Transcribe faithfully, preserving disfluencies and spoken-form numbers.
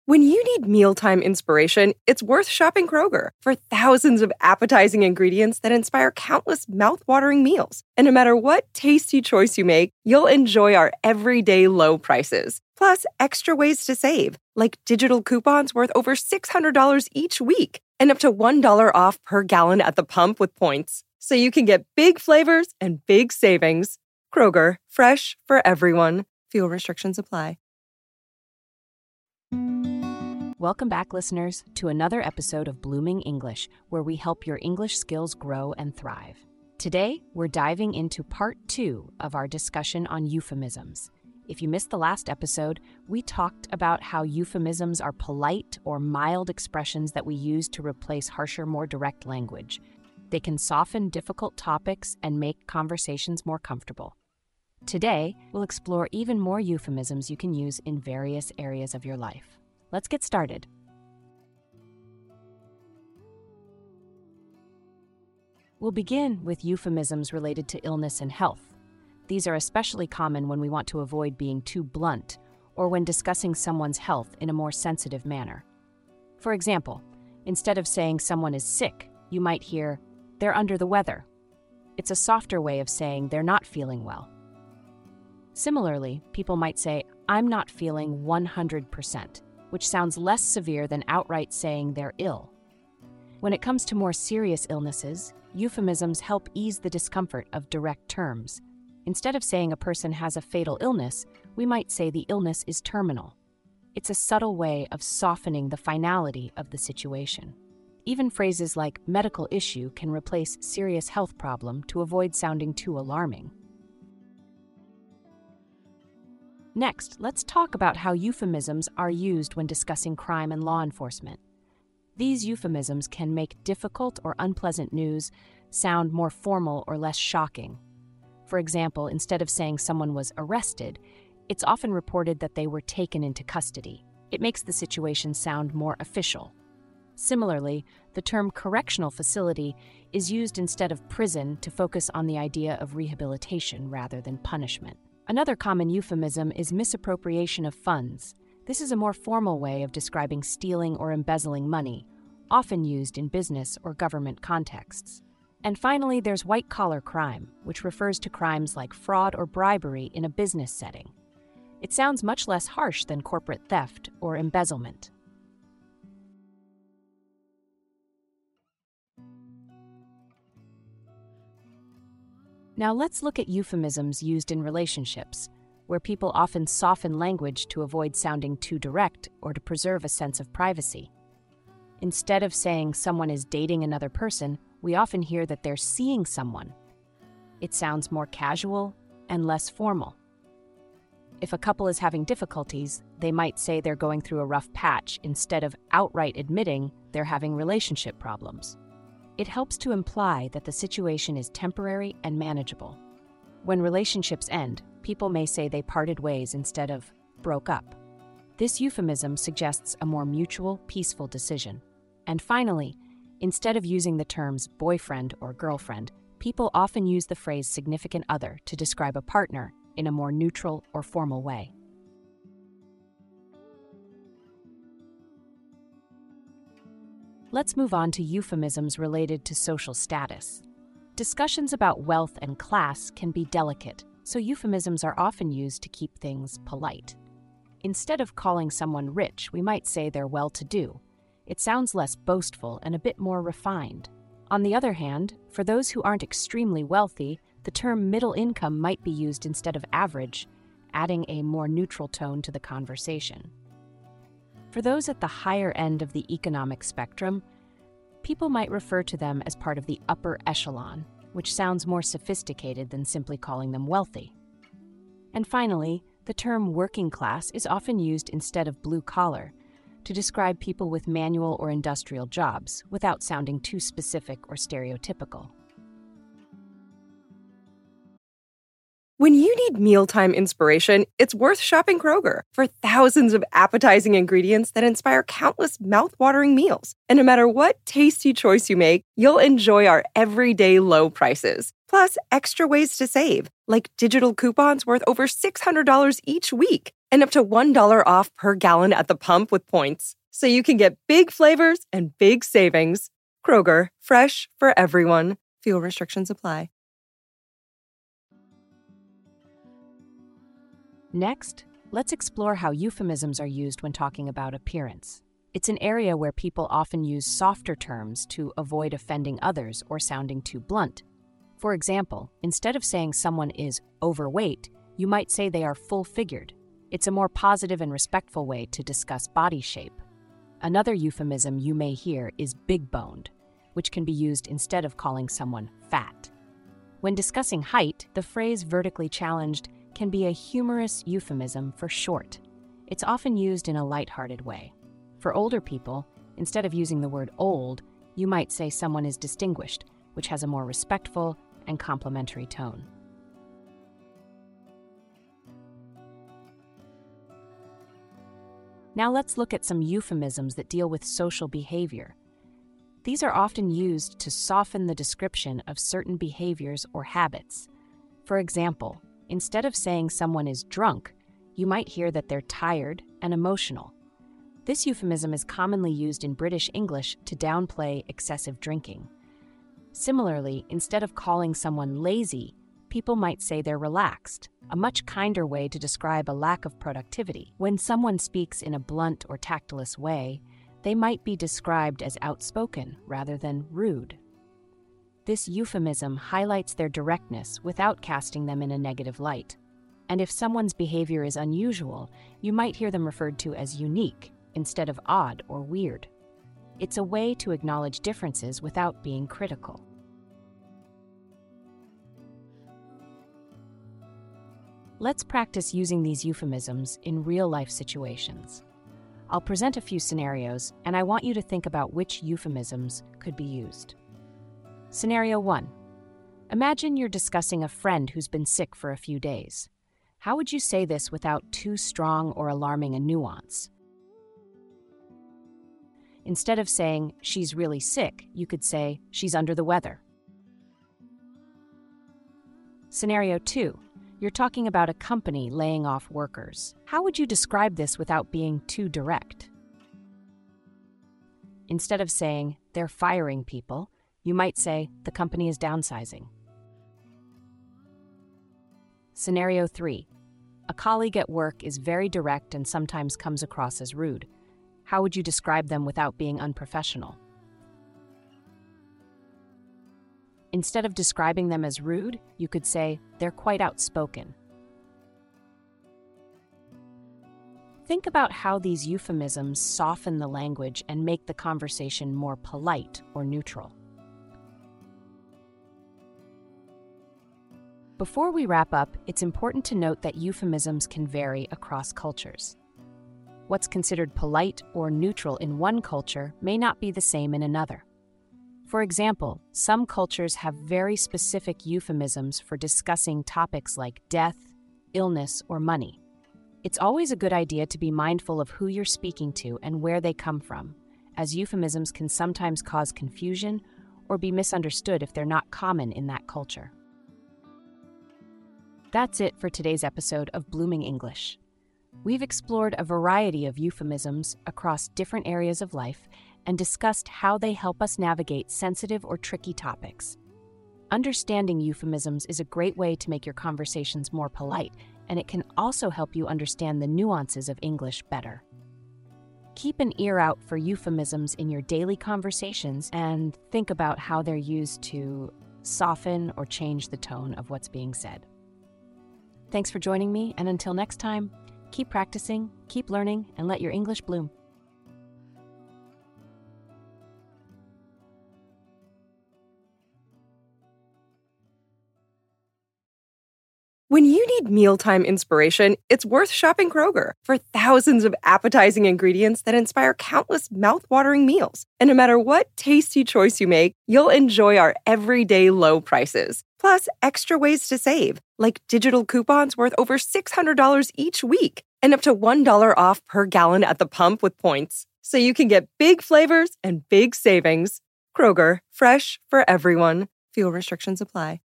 When you need mealtime inspiration, it's worth shopping Kroger for thousands of appetizing ingredients that inspire countless mouth-watering meals. And no matter what tasty choice you make, you'll enjoy our everyday low prices. Plus, extra ways to save, like digital coupons worth over six hundred dollars each week and up to one dollar off per gallon at the pump with points. So you can get big flavors and big savings. Kroger, fresh for everyone. Fuel restrictions apply. Welcome back, listeners, to another episode of Blooming English, where we help your English skills grow and thrive. Today, we're diving into part two of our discussion on euphemisms. If you missed the last episode, we talked about how euphemisms are polite or mild expressions that we use to replace harsher, more direct language. They can soften difficult topics and make conversations more comfortable. Today, we'll explore even more euphemisms you can use in various areas of your life. Let's get started. We'll begin with euphemisms related to illness and health. These are especially common when we want to avoid being too blunt or when discussing someone's health in a more sensitive manner. For example, instead of saying someone is sick, you might hear, "They're under the weather." It's a softer way of saying they're not feeling well. Similarly, people might say, "I'm not feeling one hundred percent," which sounds less severe than outright saying they're ill. When it comes to more serious illnesses, euphemisms help ease the discomfort of direct terms. Instead of saying a person has a fatal illness, we might say the illness is terminal. It's a subtle way of softening the finality of the situation. Even phrases like medical issue can replace serious health problem to avoid sounding too alarming. Next, let's talk about how euphemisms are used when discussing crime and law enforcement. These euphemisms can make difficult or unpleasant news sound more formal or less shocking. For example, instead of saying someone was arrested, it's often reported that they were taken into custody. It makes the situation sound more official. Similarly, the term correctional facility is used instead of prison to focus on the idea of rehabilitation rather than punishment. Another common euphemism is misappropriation of funds. This is a more formal way of describing stealing or embezzling money, often used in business or government contexts. And finally, there's white-collar crime, which refers to crimes like fraud or bribery in a business setting. It sounds much less harsh than corporate theft or embezzlement. Now let's look at euphemisms used in relationships, where people often soften language to avoid sounding too direct or to preserve a sense of privacy. Instead of saying someone is dating another person, we often hear that they're seeing someone. It sounds more casual and less formal. If a couple is having difficulties, they might say they're going through a rough patch instead of outright admitting they're having relationship problems. It helps to imply that the situation is temporary and manageable. When relationships end, people may say they parted ways instead of broke up. This euphemism suggests a more mutual, peaceful decision. And finally, instead of using the terms boyfriend or girlfriend, people often use the phrase significant other to describe a partner in a more neutral or formal way. Let's move on to euphemisms related to social status. Discussions about wealth and class can be delicate, so euphemisms are often used to keep things polite. Instead of calling someone rich, we might say they're well-to-do. It sounds less boastful and a bit more refined. On the other hand, for those who aren't extremely wealthy, the term middle income might be used instead of average, adding a more neutral tone to the conversation. For those at the higher end of the economic spectrum, people might refer to them as part of the upper echelon, which sounds more sophisticated than simply calling them wealthy. And finally, the term working class is often used instead of blue collar to describe people with manual or industrial jobs without sounding too specific or stereotypical. When you need mealtime inspiration, it's worth shopping Kroger for thousands of appetizing ingredients that inspire countless mouth-watering meals. And no matter what tasty choice you make, you'll enjoy our everyday low prices. Plus, extra ways to save, like digital coupons worth over six hundred dollars each week. and up to one dollar off per gallon at the pump with points. So you can get big flavors and big savings. Kroger, fresh for everyone. Fuel restrictions apply. Next, let's explore how euphemisms are used when talking about appearance. It's an area where people often use softer terms to avoid offending others or sounding too blunt. For example, instead of saying someone is overweight, you might say they are full-figured. It's a more positive and respectful way to discuss body shape. Another euphemism you may hear is big-boned, which can be used instead of calling someone fat. When discussing height, the phrase vertically challenged can be a humorous euphemism for short. It's often used in a lighthearted way. For older people, instead of using the word old, you might say someone is distinguished, which has a more respectful and complimentary tone. Now let's look at some euphemisms that deal with social behavior. These are often used to soften the description of certain behaviors or habits. For example, instead of saying someone is drunk, you might hear that they're tired and emotional. This euphemism is commonly used in British English to downplay excessive drinking. Similarly, instead of calling someone lazy, people might say they're relaxed, a much kinder way to describe a lack of productivity. When someone speaks in a blunt or tactless way, they might be described as outspoken rather than rude. This euphemism highlights their directness without casting them in a negative light. And if someone's behavior is unusual, you might hear them referred to as unique instead of odd or weird. It's a way to acknowledge differences without being critical. Let's practice using these euphemisms in real-life situations. I'll present a few scenarios, and I want you to think about which euphemisms could be used. Scenario one. Imagine you're discussing a friend who's been sick for a few days. How would you say this without too strong or alarming a nuance? Instead of saying, she's really sick, you could say, she's under the weather. Scenario two. You're talking about a company laying off workers. How would you describe this without being too direct? Instead of saying, they're firing people, you might say, the company is downsizing. Scenario three. A colleague at work is very direct and sometimes comes across as rude. How would you describe them without being unprofessional? Instead of describing them as rude, you could say, they're quite outspoken. Think about how these euphemisms soften the language and make the conversation more polite or neutral. Before we wrap up, it's important to note that euphemisms can vary across cultures. What's considered polite or neutral in one culture may not be the same in another. For example, some cultures have very specific euphemisms for discussing topics like death, illness, or money. It's always a good idea to be mindful of who you're speaking to and where they come from, as euphemisms can sometimes cause confusion or be misunderstood if they're not common in that culture. That's it for today's episode of Blooming English. We've explored a variety of euphemisms across different areas of life and discussed how they help us navigate sensitive or tricky topics. Understanding euphemisms is a great way to make your conversations more polite, and it can also help you understand the nuances of English better. Keep an ear out for euphemisms in your daily conversations and think about how they're used to soften or change the tone of what's being said. Thanks for joining me, and until next time, keep practicing, keep learning, and let your English bloom. When you need mealtime inspiration, it's worth shopping Kroger for thousands of appetizing ingredients that inspire countless mouth-watering meals. And no matter what tasty choice you make, you'll enjoy our everyday low prices. Plus, extra ways to save, like digital coupons worth over six hundred dollars each week and up to one dollar off per gallon at the pump with points. So you can get big flavors and big savings. Kroger, fresh for everyone. Fuel restrictions apply.